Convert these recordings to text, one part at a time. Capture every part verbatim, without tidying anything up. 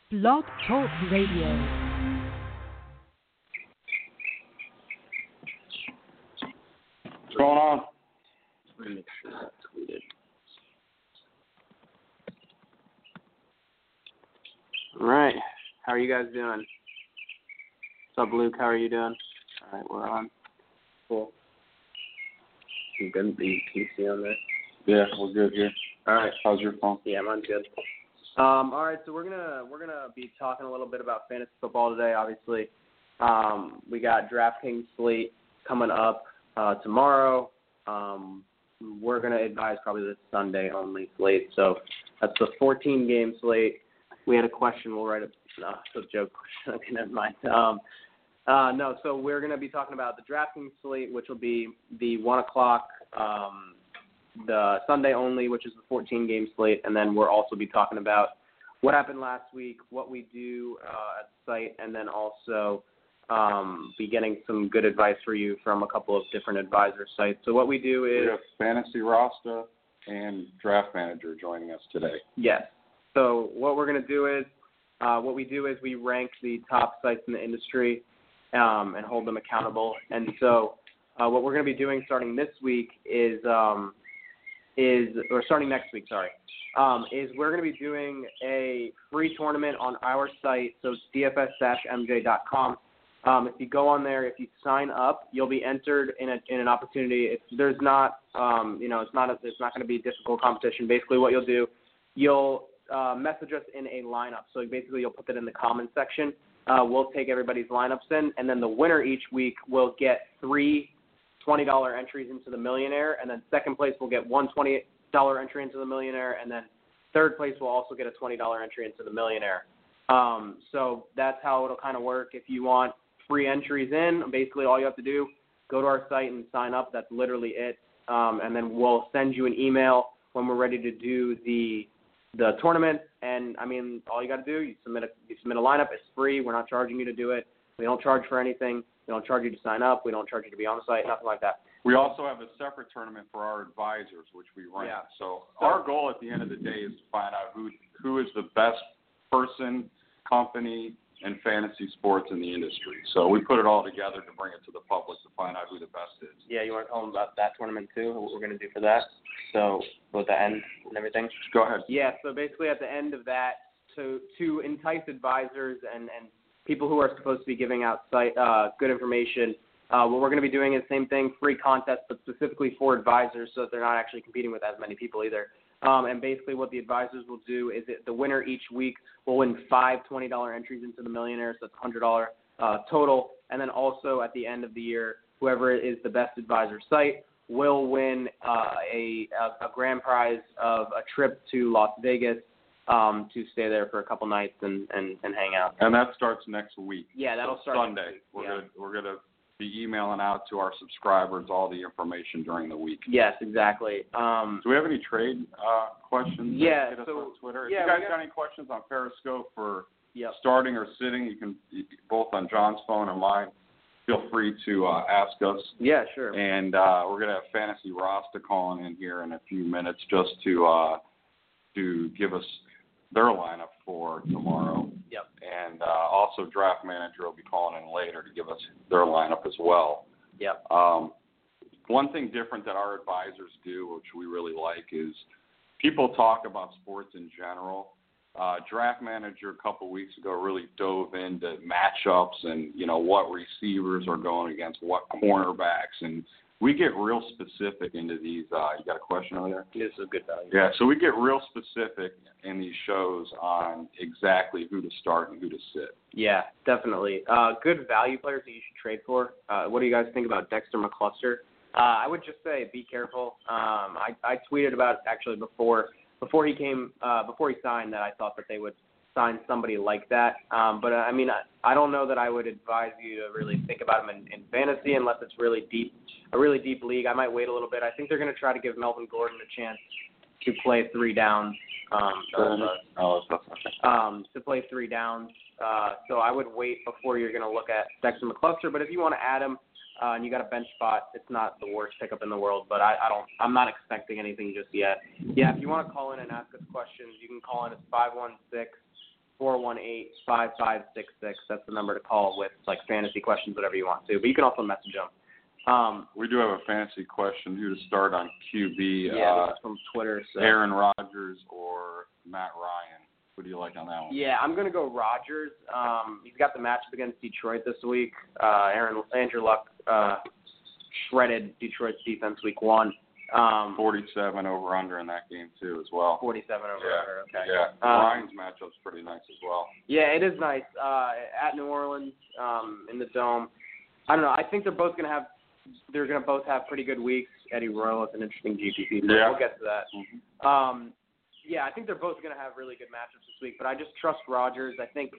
Blog Talk Radio. What's going on? Let me make sure that's tweeted. All right. How are you guys doing? What's up, Luke? How are you doing? All right, we're on. Cool. You good? Can you see on there? Yeah, we're good here. All right. How's your phone? Yeah, mine's good. Um, all right, so we're gonna we're gonna be talking a little bit about fantasy football today. Obviously, um, we got DraftKings slate coming up uh, tomorrow. Um, we're gonna advise probably the Sunday only slate. So that's the fourteen game slate. We had a question. We'll write it. No, it's a joke question. Okay, never mind. Um, uh, no, so we're gonna be talking about the DraftKings slate, which will be the one o'clock. Um, the Sunday only, which is the fourteen game slate, and then we'll also be talking about what happened last week, what we do uh, at the site, and then also um, be getting some good advice for you from a couple of different advisor sites. So what we do is... We have Fantasy Rasta and Draft Manager joining us today. Yes. So what we're going to do is, uh, what we do is we rank the top sites in the industry um, and hold them accountable. And so uh, what we're going to be doing starting this week is... Um, is, or starting next week, sorry, um, is we're going to be doing a free tournament on our site, so it's d f s dash m j dot com. Um, if you go on there, if you sign up, you'll be entered in, a, in an opportunity. If there's not, um, you know, it's not a, it's not going to be a difficult competition. Basically what you'll do, you'll uh, message us in a lineup. So basically you'll put that in the comments section. Uh, we'll take everybody's lineups in, and then the winner each week will get three twenty dollars entries into the Millionaire, and then second place will get one twenty dollars entry into the Millionaire, and then third place will also get a twenty dollars entry into the Millionaire. Um, so that's how it'll kind of work. If you want free entries in, basically all you have to do, go to our site and sign up. That's literally it. Um, and then we'll send you an email when we're ready to do the the tournament. And, I mean, all you got to do, you submit a, you submit a lineup. It's free. We're not charging you to do it. We don't charge for anything. We don't charge you to sign up. We don't charge you to be on the site, nothing like that. We also have a separate tournament for our advisors, which we rank. Yeah. So our goal at the end of the day is to find out who who is the best person, company, and fantasy sports in the industry. So we put it all together to bring it to the public to find out who the best is. Yeah, you want to tell them about that tournament too, what we're going to do for that? So with the end and everything? Go ahead. Yeah, so basically at the end of that, to to entice advisors and, and people who are supposed to be giving out site, uh, good information, uh, what we're going to be doing is the same thing, free contest, but specifically for advisors so that they're not actually competing with as many people either. Um, and basically what the advisors will do is it, the winner each week will win five twenty dollars entries into the Millionaire, so that's one hundred dollars uh, total. And then also at the end of the year, whoever is the best advisor site will win uh, a, a, a grand prize of a trip to Las Vegas um, to stay there for a couple nights and, and, and hang out. And that starts next week. Yeah, that'll so start Sunday. next week. We're Yeah. gonna we're gonna be emailing out to our subscribers all the information during the week. Yes, exactly. Um, Do we have any trade uh, questions? Yeah, Hit us so, on Twitter. yeah, if you guys we got- got any questions on Periscope for yep. starting or sitting, you can you, both on John's phone or mine. Feel free to uh, ask us. Yeah, sure. And uh, we're gonna have Fantasy Rasta calling in here in a few minutes just to uh, to give us their lineup for tomorrow. Yep. And uh, also Draft Manager will be calling in later to give us their lineup as well. Yep. Um, one thing different that our advisors do, which we really like, is people talk about sports in general. Uh, Draft Manager a couple weeks ago really dove into matchups and, you know, what receivers are going against what cornerbacks. And we get real specific into these. Uh, you got a question over there? This is a good value. Yeah, so we get real specific in these shows on exactly who to start and who to sit. Yeah, definitely. Uh, good value players that you should trade for. Uh, what do you guys think about Dexter McCluster? Uh, I would just say be careful. Um, I, I tweeted about it actually before before he came uh, before he signed that I thought that they would sign somebody like that. Um, but uh, I mean, I, I don't know that I would advise you to really think about him in, in fantasy unless it's really deep, a really deep league. I might wait a little bit. I think they're going to try to give Melvin Gordon a chance to play three downs. Um, Uh, oh, that's okay. um, to play three downs. Uh, so I would wait before you're going to look at Dexter McCluster. But if you want to add him uh, and you got a bench spot, it's not the worst pickup in the world. But I, I don't, I'm not expecting anything just yet. Yeah, if you want to call in and ask us questions, you can call in at five one six, four one eight, five five six six. That's the number to call with, like, fantasy questions, whatever you want to. But you can also message them. Um, we do have a fantasy question. Who to start on Q B? Yeah, uh, this is from Twitter. So. Aaron Rodgers or Matt Ryan? What do you like on that one? Yeah, I'm going to go Rodgers. Um, he's got the matchup against Detroit this week. Uh, Aaron Andrew Luck uh, shredded Detroit's defense week one. Um, forty-seven over under in that game too as well. forty-seven over yeah. under. Okay. Yeah. Um, Ryan's matchup's pretty nice as well. Yeah, it is nice. Uh, at New Orleans, um, in the Dome. I don't know. I think they're both going to have. They're going to both have pretty good weeks. Eddie Royal is an interesting G P P. But yeah. We'll get to that. Mm-hmm. Um, yeah, I think they're both going to have really good matchups this week. But I just trust Rodgers. I think.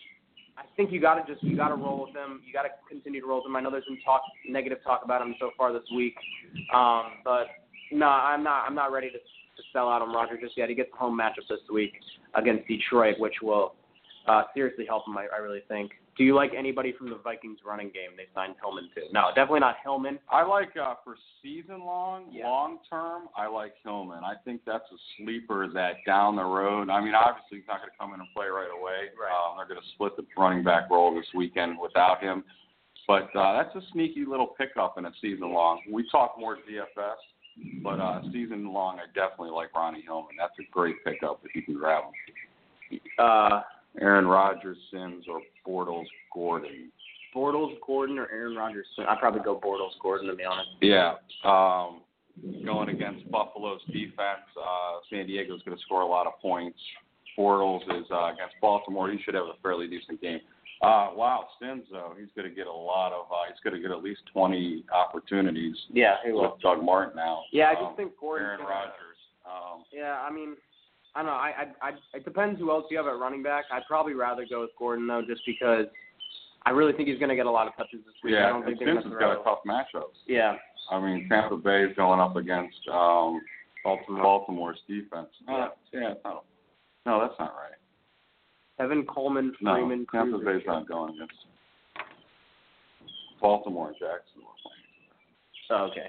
I think you got to just you got to roll with him. You got to continue to roll with him. I know there's been talk, negative talk about him so far this week, um, but no, I'm not. I'm not ready to, to sell out on Rodgers just yet. He gets a home matchup this week against Detroit, which will uh, seriously help him. I, I really think. Do you like anybody from the Vikings running game? They signed Hillman too. No, definitely not Hillman. I like uh, for season long, yeah. long term. I like Hillman. I think that's a sleeper that down the road. I mean, obviously he's not going to come in and play right away. Right. Um, they're going to split the running back role this weekend without him. But uh, that's a sneaky little pickup in a season long. We talk more D F S, but uh, season long, I definitely like Ronnie Hillman. That's a great pickup if you can grab him. Uh, Aaron Rodgers, Sims, or Bortles, Gordon. Bortles, Gordon, or Aaron Rodgers? I'd probably go Bortles, Gordon, to be honest. Yeah. Um, going against Buffalo's defense, uh, San Diego's going to score a lot of points. Bortles is uh, against Baltimore. He should have a fairly decent game. Uh, wow, Sims, though, he's going to get a lot of uh, – he's going to get at least twenty opportunities. Yeah, he will. With Doug Martin now. Yeah, I just um, think Gordon. Aaron Rodgers. Um, yeah, I mean – I don't know. I, I, I, it depends who else you have at running back. I'd probably rather go with Gordon, though, just because I really think he's going to get a lot of touches this week. Yeah, I don't think they're Sims going has to got a tough matchup. Yeah. I mean, Tampa Bay is going up against um, Baltimore. Baltimore's defense. Yeah. Uh, yeah, no, no, that's not right. Evan Coleman, No, Freeman, Tampa Cruz. Bay's not going against Baltimore and Jacksonville. Oh, okay.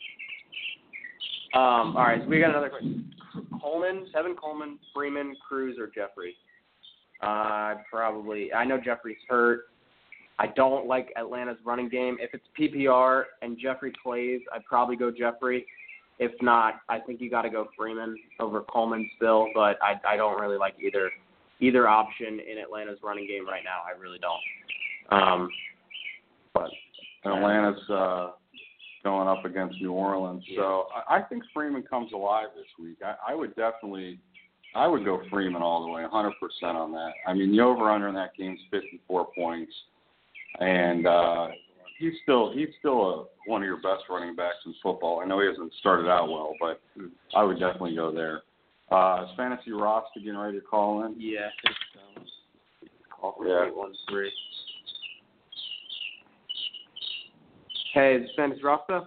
Um, all right, so we got another question. Coleman, Evan Coleman, Freeman, Cruz, or Jeffrey? Uh, probably. I know Jeffrey's hurt. I don't like Atlanta's running game. If it's P P R and Jeffrey plays, I'd probably go Jeffrey. If not, I think you got to go Freeman over Coleman still. But I, I don't really like either either option in Atlanta's running game right now. I really don't. Um, but Atlanta's uh, going up against New Orleans, yeah. so I, I think Freeman comes alive this week. I, I would definitely, I would go Freeman all the way, one hundred percent on that. I mean, the over/under in that game is fifty-four points, and uh, he's still he's still a, one of your best running backs in football. I know he hasn't started out well, but I would definitely go there. Uh, is Fantasy Roster getting ready to call in? yeah, I think so. Call for Yeah. eight one three. Hey, is Fantasy Rasta?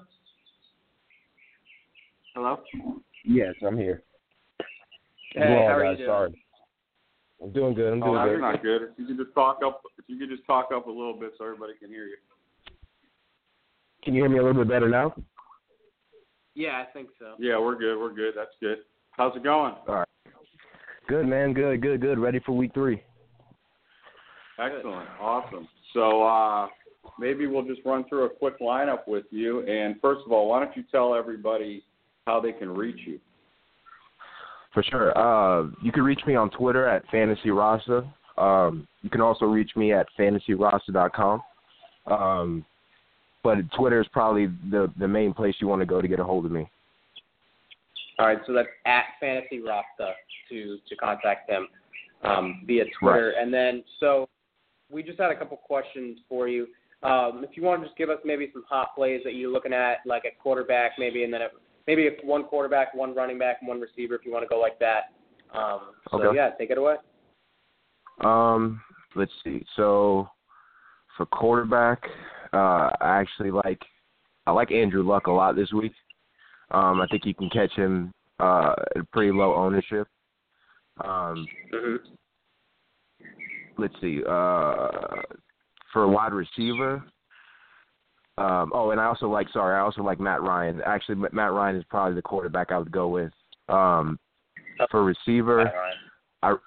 Hello? Yes, I'm here. Hey, I'm how all, are guys. you doing? Sorry. I'm doing good. I'm Oh, doing that's good. not good. If you could just talk up, if you could just talk up a little bit so everybody can hear you. Can you hear me a little bit better now? Yeah, I think so. Yeah, we're good. We're good. That's good. How's it going? All right. Good, man. Good, good, good. Ready for week three. Excellent. Awesome. So uh, maybe we'll just run through a quick lineup with you. And first of all, why don't you tell everybody how they can reach you? For sure. Uh, you can reach me on Twitter at Fantasy Rasta. Um, you can also reach me at fantasy rasta dot com. Um, but Twitter is probably the, the main place you want to go to get a hold of me. All right, so that's at Fantasy Rasta to, to contact him um, via Twitter. Right. And then, so we just had a couple questions for you. Um, if you want to just give us maybe some hot plays that you're looking at, like at quarterback maybe, and then a, maybe if one quarterback, one running back, and one receiver if you want to go like that. Um, so, Okay. yeah, take it away. Um, let's see. So for quarterback, uh, I actually like I like Andrew Luck a lot this week. Um, I think you can catch him uh, at a pretty low ownership. Um, Mm-hmm. let's see. Uh, for a wide receiver, um, oh, and I also like sorry, I also like Matt Ryan. Actually, Matt Ryan is probably the quarterback I would go with. Um, for receiver, I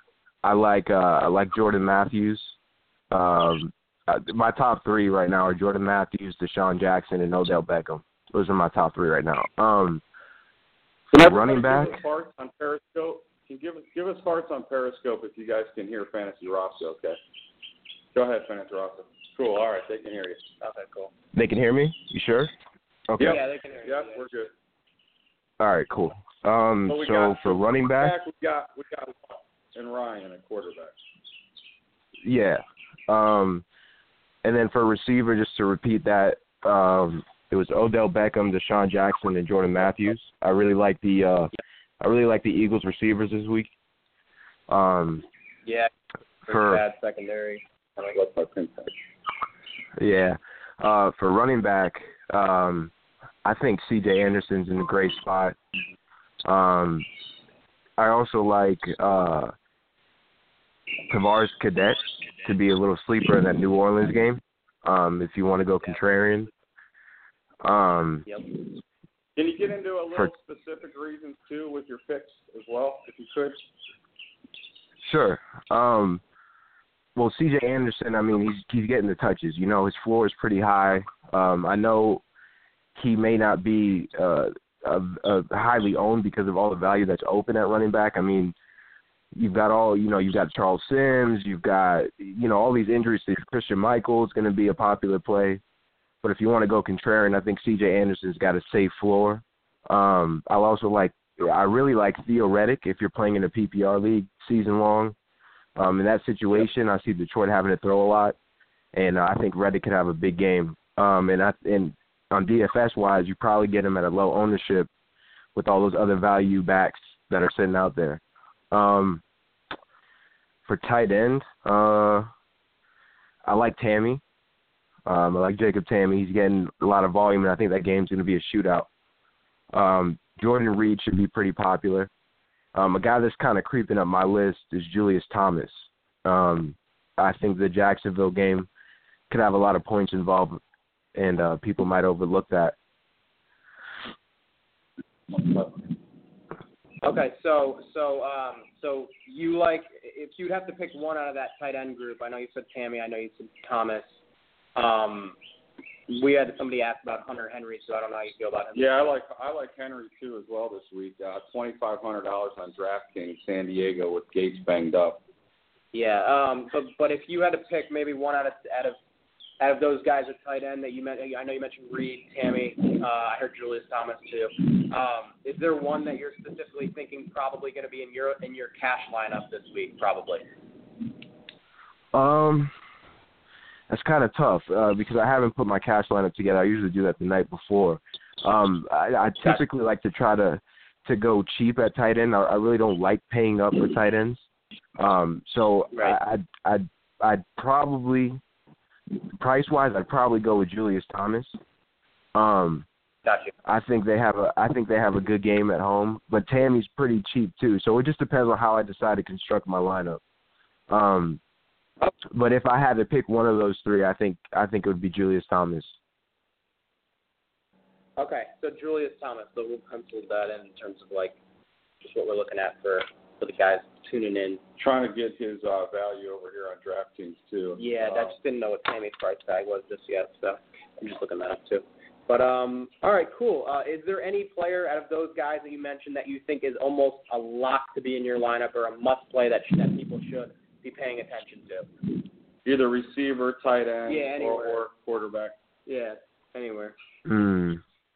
I like uh, I like Jordan Matthews. Um, uh, my top three right now are Jordan Matthews, Deshaun Jackson, and Odell Beckham. Those are my top three right now. Um, Can running back. Give us hearts on Periscope. Can give us give us hearts on Periscope if you guys can hear Fantasy Roscoe. Okay. Go ahead, Fantasy Roscoe. Cool. All right, they can hear you. Okay, cool. They can hear me? You sure? Okay. Yep. Yeah, they can hear you. Yep, we're good. All right, cool. Um, so we so got, for running back, back, we got we got Luck and Ryan at quarterback. yeah. Um, and then for receiver, just to repeat that, um, it was Odell Beckham, Deshaun Jackson, and Jordan Matthews. I really like the uh, I really like the Eagles receivers this week. Um, yeah, for bad secondary. I don't go for pinch. Yeah, uh, for running back, um, I think C J Anderson's in a great spot. Um, I also like uh, Tavares Cadet to be a little sleeper in that New Orleans game. Um, if you want to go contrarian. Um, yep. Can you get into a little for, specific reasons too with your picks as well, if you could? Sure. Um, well, C J Anderson, I mean, he's he's getting the touches. You know, his floor is pretty high. Um, I know he may not be uh, uh, uh, highly owned because of all the value that's open at running back. I mean, you've got all, you know, you've got Charles Sims, you've got, you know, all these injuries. Christian Michael is going to be a popular play. But if you want to go contrarian, I think C J Anderson's got a safe floor. Um, I'll also like, I really like Theo Reddick if you're playing in a P P R league season long. Um, in that situation, I see Detroit having to throw a lot, and uh, I think Reddick could have a big game. Um, and I, and on D F S wise, you probably get him at a low ownership with all those other value backs that are sitting out there. Um, for tight end, uh, I like Tammy. Um, I like Jacob Tammy. He's getting a lot of volume, and I think that game's going to be a shootout. Um, Jordan Reed should be pretty popular. Um, a guy that's kind of creeping up my list is Julius Thomas. Um, I think the Jacksonville game could have a lot of points involved, and uh, people might overlook that. Okay, so so um, so you like, if you'd have to pick one out of that tight end group, I know you said Tammy, I know you said Thomas. Um, we had somebody ask about Hunter Henry, so I don't know how you feel about him. Yeah, I like I like Henry too as well this week. Uh, twenty five hundred dollars on DraftKings, San Diego with Gates banged up. Yeah, um, but but if you had to pick maybe one out of out of out of those guys at tight end that you met, I know you mentioned Reed, Tammy. Uh, I heard Julius Thomas too. Um, is there one that you're specifically thinking probably going to be in your in your cash lineup this week? Probably. Um. That's kind of tough uh, because I haven't put my cash lineup together. I usually do that the night before. Um, I, I typically like to try to, to go cheap at tight end. I, I really don't like paying up for tight ends. Um, so right. I, I'd, I'd, I'd probably, price-wise, I'd probably go with Julius Thomas. Um, Gotcha. I think they have a I think they have a good game at home, but Tammy's pretty cheap too. So it just depends on how I decide to construct my lineup. Um, But if I had to pick one of those three, I think I think it would be Julius Thomas. Okay, so Julius Thomas. So we'll pencil that in in terms of like just what we're looking at for, for the guys tuning in. Trying to get his uh, value over here on DraftKings too. Yeah, uh, I just didn't know what Tammy's price tag was just yet, so I'm just looking that up too. But um, all right, cool. Uh, is there any player out of those guys that you mentioned that you think is almost a lock to be in your lineup or a must play that that people should be paying attention to? Either receiver, tight end, yeah, or, or quarterback. Yeah, anywhere. Hmm.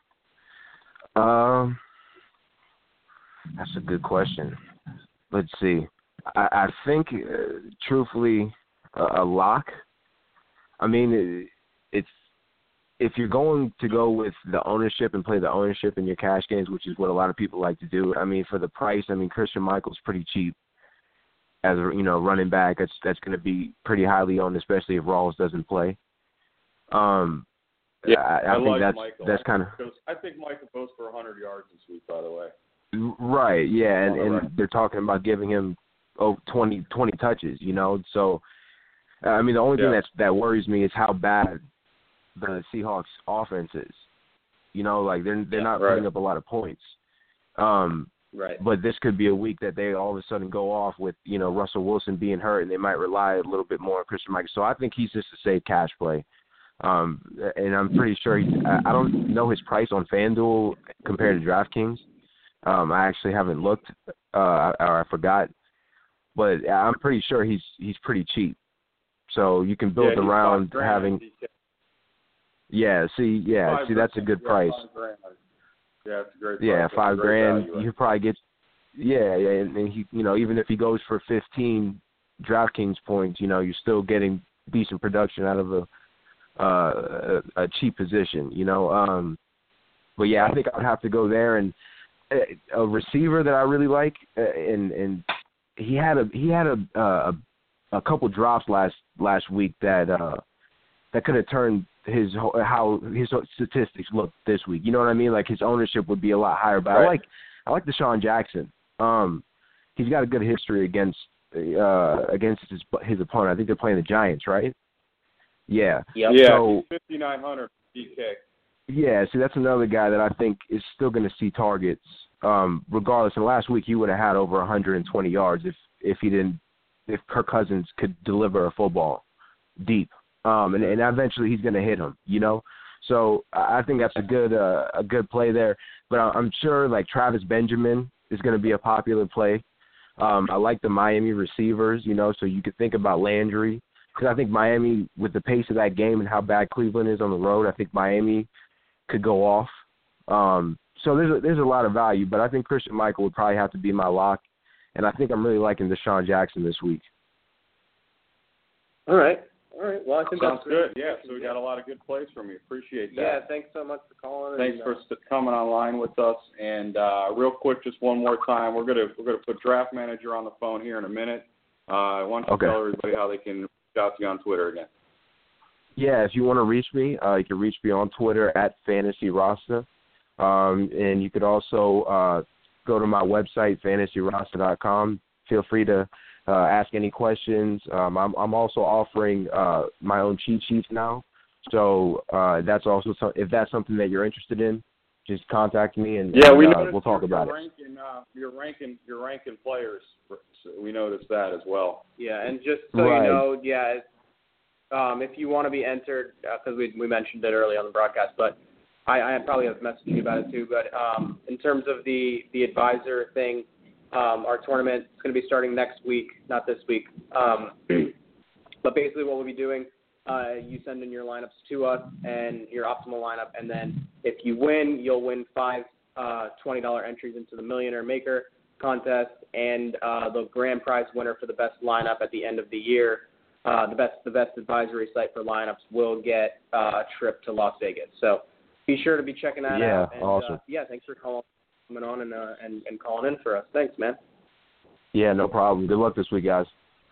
Um, that's a good question. Let's see. I, I think, uh, truthfully, a, a lock. I mean, it, it's if you're going to go with the ownership and play the ownership in your cash games, which is what a lot of people like to do. I mean, for the price, I mean, Christian Michael's pretty cheap. As a, you know, running back, that's that's going to be pretty highly owned, especially if Rawls doesn't play. Um, yeah, I, I, I think like that's Michael. that's kind of. I think Michael goes for one hundred yards this week, by the way. Right, yeah, and, and right. they're talking about giving him oh, twenty, twenty touches, you know. So, I mean, the only yeah. thing that's, that worries me is how bad the Seahawks offense is. You know, like they're they're yeah, not right. putting up a lot of points. Um, Right. But this could be a week that they all of a sudden go off with, you know, Russell Wilson being hurt, and they might rely a little bit more on Christian Michael. So I think he's just a safe cash play. Um, and I'm pretty sure he, I, I don't know his price on FanDuel compared to DraftKings. Um, I actually haven't looked, uh, or I forgot. But I'm pretty sure he's he's pretty cheap. So you can build yeah, around having. Yeah. See. Yeah. Five see, that's a good yeah, price. Yeah, it's a great. Yeah, price. five grand. Value. You probably get. Yeah, yeah, and, and he, you know, even if he goes for fifteen DraftKings points, you know, you're still getting decent production out of a uh, a, a cheap position. You know, um, but yeah, I think I'd have to go there. And a, a receiver that I really like, uh, and and he had a he had a a, a couple drops last last week that uh, that could have turned his how his statistics look this week. You know what I mean? Like his ownership would be a lot higher. But right. I like I like Deshaun Jackson. Um, he's got a good history against uh, against his his opponent. I think they're playing the Giants, right? Yeah. Yep. Yeah. So, fifty-nine hundred D K. Yeah. See, that's another guy that I think is still going to see targets. Um, regardless, and last week he would have had over one hundred twenty yards if if he didn't if Kirk Cousins could deliver a football deep. Um, and, and eventually he's going to hit him, you know. So I think that's a good uh, a good play there. But I'm sure like Travis Benjamin is going to be a popular play. Um, I like the Miami receivers, you know. So you could think about Landry because I think Miami, with the pace of that game and how bad Cleveland is on the road, I think Miami could go off. Um, so there's a, there's a lot of value, but I think Christian Michael would probably have to be my lock, and I think I'm really liking Deshaun Jackson this week. All right. All right. Well, I think Sounds that's good. Yeah, so we got a lot of good plays from you. Appreciate that. Yeah, thanks so much for calling. Thanks and, for uh, st- coming online with us. And uh, real quick, just one more time, we're gonna we're gonna put Draft Manager on the phone here in a minute. Uh, I want to Okay. tell everybody how they can reach out to you on Twitter again. Yeah, if you want to reach me, uh, you can reach me on Twitter at Fantasy Rasta. Um, and you could also uh, go to my website, fantasy rasta dot com. Feel free to uh, ask any questions. Um, I'm, I'm also offering uh, my own cheat sheets now. So uh, that's also so, if that's something that you're interested in, just contact me and, Yeah, and we uh, we'll talk you're, about you're it. ranking, uh, you're ranking you're ranking players. So we noticed that as well. Yeah, and just so Right. you know, yeah, um, if you want to be entered, because uh, we we mentioned it early on the broadcast, but I, I probably have messaged you about it too. But um, in terms of the the advisor thing, um, our tournament is going to be starting next week, not this week. Um, but basically, what we'll be doing, uh, you send in your lineups to us and your optimal lineup, and then if you win, you'll win five uh, twenty dollars entries into the Millionaire Maker contest, and uh, the grand prize winner for the best lineup at the end of the year, uh, the best the best advisory site for lineups will get uh, a trip to Las Vegas. So be sure to be checking that Yeah, out. And, awesome. Uh, yeah, thanks for calling coming on and, uh, and and calling in for us. Thanks, man. Yeah, no problem. Good luck this week, guys.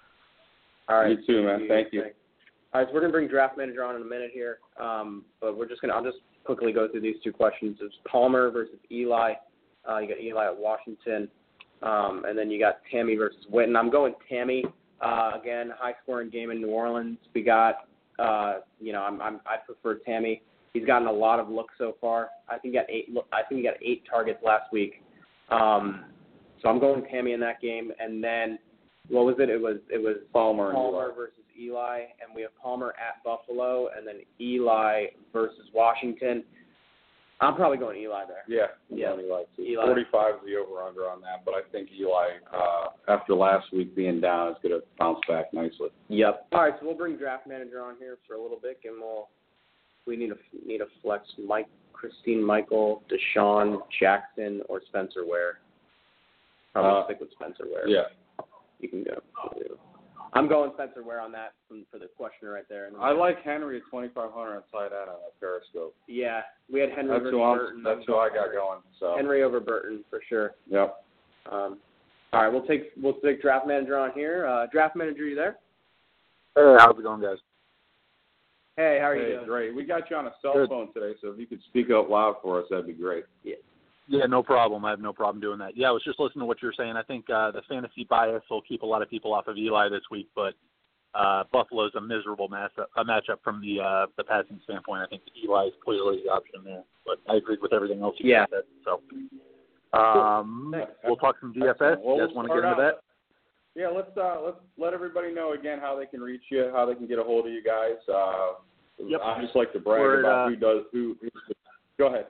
All right. You too, man. Thank you. All right, so we're gonna bring Draft Manager on in a minute here, um, but we're just gonna I'll just quickly go through these two questions. It's Palmer versus Eli. Uh, you got Eli at Washington, um, and then you got Tammy versus Witten. I'm going Tammy uh, again. High scoring game in New Orleans. We got uh, you know I'm, I'm I prefer Tammy. He's gotten a lot of looks so far. I think he got eight. I think he got eight targets last week. Um, so I'm going Tammy in that game, and then what was it? It was it was Palmer, Palmer and versus Eli, and we have Palmer at Buffalo, and then Eli versus Washington. I'm probably going Eli there. Yeah, Yeah. Eli. Eli. forty-five is the over-under on that, but I think Eli, uh, after last week being down, is going to bounce back nicely. Yep. All right, so we'll bring Draft Manager on here for a little bit, and we'll we need a need a flex Mike, Christine Michael, Deshaun Jackson, or Spencer Ware. Probably Uh, stick with Spencer Ware. Yeah. You can go. I'm going Spencer Ware on that from, for the questioner right there. And I like Henry at twenty-five hundred on side out on that Periscope. Yeah, we had Henry That's versus who, I'm, Burton. that's who I got going. So. Henry over Burton for sure. Yep. Um, all right, we'll take we'll take Draft Manager on here. Uh, Draft Manager, you there? Hey, how's it going, guys? Hey, how are you Hey, doing? great. We got you on a cell Good. phone today, so if you could speak out loud for us, that'd be great. Yeah. Yeah, no problem. I have no problem doing that. Yeah, I was just listening to what you're saying. I think uh, the fantasy bias will keep a lot of people off of Eli this week, but uh, Buffalo's a miserable match a matchup from the uh, the passing standpoint. I think Eli is clearly the option there, but I agreed with everything else you Yeah. said. So Um, Thanks. we'll talk some D F S. Well, you guys we'll want to get start into out. that? Yeah, let's uh, let's let everybody know again how they can reach you, how they can get a hold of you guys. Uh, Yep. I just like to brag We're at, about uh, who does who. who Go ahead.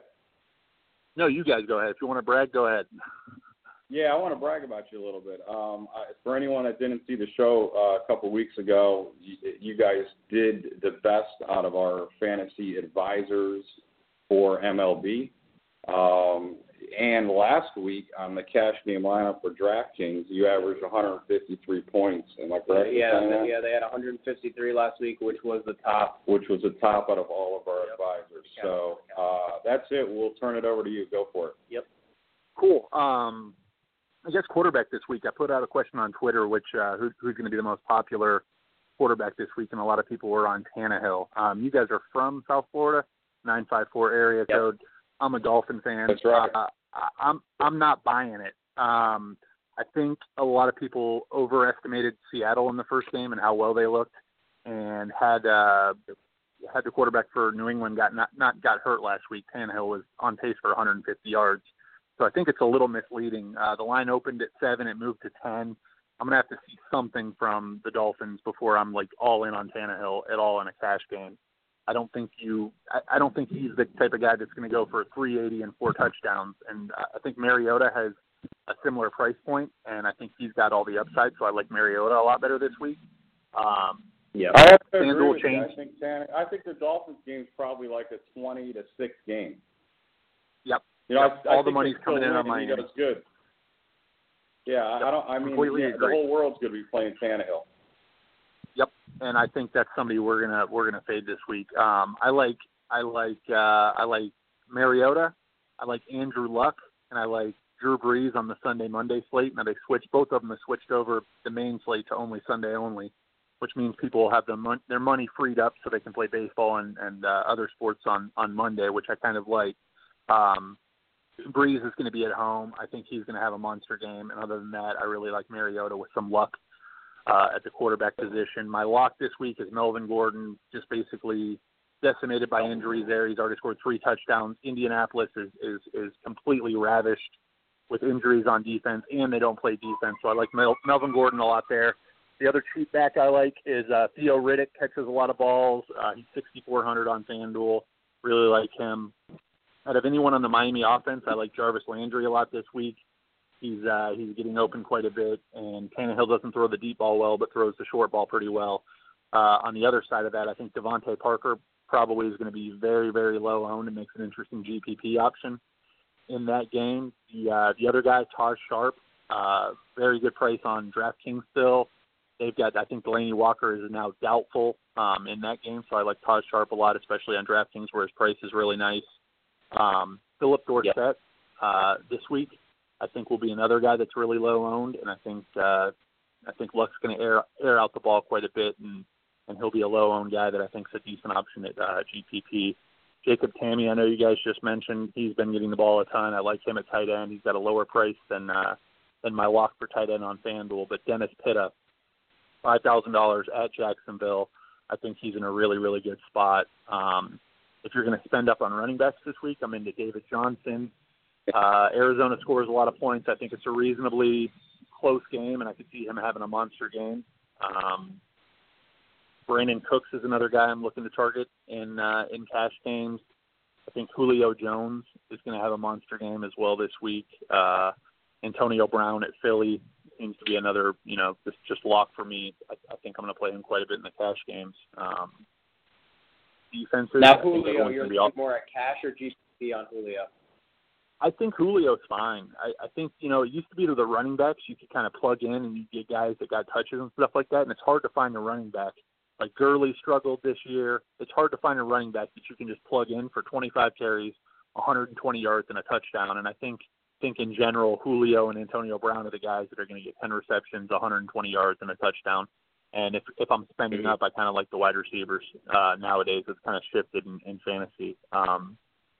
No, you guys go ahead. If you want to brag, go ahead. Yeah, I want to brag about you a little bit. Um, I, for anyone that didn't see the show uh, a couple weeks ago, you, you guys did the best out of our fantasy advisors for M L B. Um, and last week on the cash game lineup for DraftKings, you averaged one hundred fifty-three points. Am I correct? Yeah, yeah, yeah, they had one hundred fifty-three last week, which was the top. Which was the top out of all of our Yep. advisors. Yeah. So uh, that's it. We'll turn it over to you. Go for it. Yep. Cool. Um, I guess quarterback this week. I put out a question on Twitter, which uh, who, who's going to be the most popular quarterback this week, and a lot of people were on Tannehill. Um, you guys are from South Florida, nine five four area Yep. code. I'm a Dolphin fan. That's right. Uh, I, I'm I'm not buying it. Um, I think a lot of people overestimated Seattle in the first game and how well they looked, and had uh, had the quarterback for New England got not not got hurt last week. Tannehill was on pace for one hundred fifty yards. So I think it's a little misleading. Uh, the line opened at seven, it moved to ten. I'm gonna have to see something from the Dolphins before I'm like all in on Tannehill at all in a cash game. I don't think you. I, I don't think he's the type of guy that's going to go for three eighty and four touchdowns. And I think Mariota has a similar price point, and I think he's got all the upside. So I like Mariota a lot better this week. Um, Yeah. I have to agree FanDuel with you. changed. I think Tan- I think the Dolphins game is probably like a twenty to six game. Yep. You know, Yep. I, I All the think money's they still coming in win on and Miami. He does good. Yeah, I, I don't. I mean, Completely yeah, the agree. whole world's going to be playing Tannehill. Yep, and I think that's somebody we're gonna we're gonna fade this week. Um, I like I like uh, I like Mariota, I like Andrew Luck, and I like Drew Brees on the Sunday Monday slate. Now they switched both of them have switched over the main slate to only Sunday only, which means people will have their mon- their money freed up so they can play baseball and and uh, other sports on on Monday, which I kind of like. Um, Brees is going to be at home. I think he's going to have a monster game, and other than that, I really like Mariota with some luck Uh, at the quarterback position. My lock this week is Melvin Gordon, just basically decimated by injuries there. He's already scored three touchdowns. Indianapolis is, is, is completely ravished with injuries on defense, and they don't play defense. So I like Mel- Melvin Gordon a lot there. The other cheap back I like is uh, Theo Riddick, catches a lot of balls. Uh, he's sixty-four hundred on FanDuel. Really like him. Out of anyone on the Miami offense, I like Jarvis Landry a lot this week. He's uh, he's getting open quite a bit, and Tannehill doesn't throw the deep ball well, but throws the short ball pretty well. Uh, on the other side of that, I think Devontae Parker probably is going to be very, very low owned and makes an interesting G P P option in that game. The uh, the other guy, Taj Sharp, uh, very good price on DraftKings still. They've got, I think Delaney Walker is now doubtful um, in that game, so I like Taj Sharp a lot, especially on DraftKings where his price is really nice. Um, Philip Dorsett Yep. uh, this week, I think will be another guy that's really low owned, and I think uh, I think Luck's going to air air out the ball quite a bit, and, and he'll be a low owned guy that I think is a decent option at uh, G P P. Jacob Tamme, I know you guys just mentioned, he's been getting the ball a ton. I like him at tight end. He's got a lower price than uh, than my lock for tight end on FanDuel, but Dennis Pitta, five thousand dollars at Jacksonville. I think he's in a really, really good spot. Um, if you're going to spend up on running backs this week, I'm into David Johnson. Uh, Arizona scores a lot of points. I think it's a reasonably close game, and I could see him having a monster game. Um, Brandon Cooks is another guy I'm looking to target in uh, in cash games. I think Julio Jones is going to have a monster game as well this week. Uh, Antonio Brown at Philly seems to be another, you know, just, just lock for me. I, I think I'm going to play him quite a bit in the cash games. Um, defenses. Now, I think Julio, everyone's you're gonna be off. looking more at cash or G P P on Julio? I think Julio's fine. I, I think, you know, it used to be to the running backs, you could kind of plug in and you get guys that got touches and stuff like that, and it's hard to find a running back. Like Gurley struggled this year. It's hard to find a running back that you can just plug in for twenty-five carries, one hundred twenty yards, and a touchdown. And I think think in general, Julio and Antonio Brown are the guys that are going to get ten receptions, one hundred twenty yards, and a touchdown. And if if I'm spending up, I kind of like the wide receivers uh, nowadays. It's kind of shifted in, in fantasy. Um,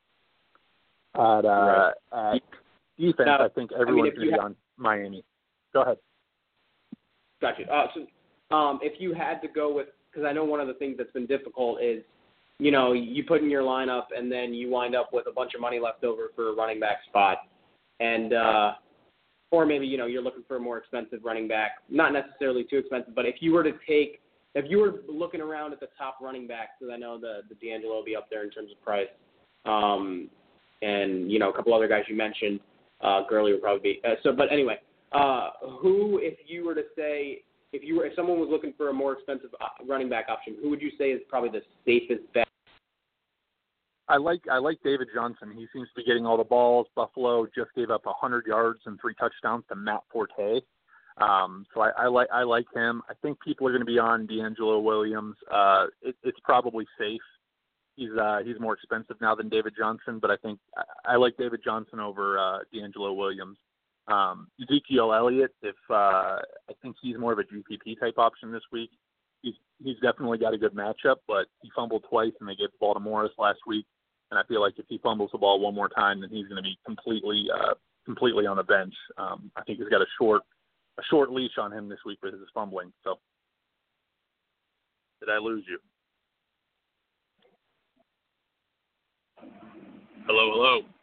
At, uh, Right. at defense, Now, I think everyone's if going you to be have- on Miami. Go ahead. Gotcha. Uh, so, um, if you had to go with, because I know one of the things that's been difficult is, you know, you put in your lineup and then you wind up with a bunch of money left over for a running back spot. and uh, or maybe you know you're looking for a more expensive running back, not necessarily too expensive, but if you were to take, if you were looking around at the top running backs, because I know the the D'Angelo will be up there in terms of price, um, and you know a couple other guys you mentioned, uh, Gurley would probably be. Uh, so, but anyway, uh, who, if you were to say, if you were, if someone was looking for a more expensive running back option, who would you say is probably the safest bet? I like I like David Johnson. He seems to be getting all the balls. Buffalo just gave up one hundred yards and three touchdowns to Matt Forte. Um, so I, I like I like him. I think people are going to be on D'Angelo Williams. Uh, it, it's probably safe. He's uh, he's more expensive now than David Johnson, but I think I, I like David Johnson over uh, D'Angelo Williams. Um, Ezekiel Elliott, if uh, I think he's more of a G P P type option this week. He's he's definitely got a good matchup, but he fumbled twice and they gave the ball to Morris last week. And I feel like if he fumbles the ball one more time, then he's going to be completely, uh, completely on the bench. Um, I think he's got a short, a short leash on him this week with his fumbling. So, did I lose you? Hello, hello.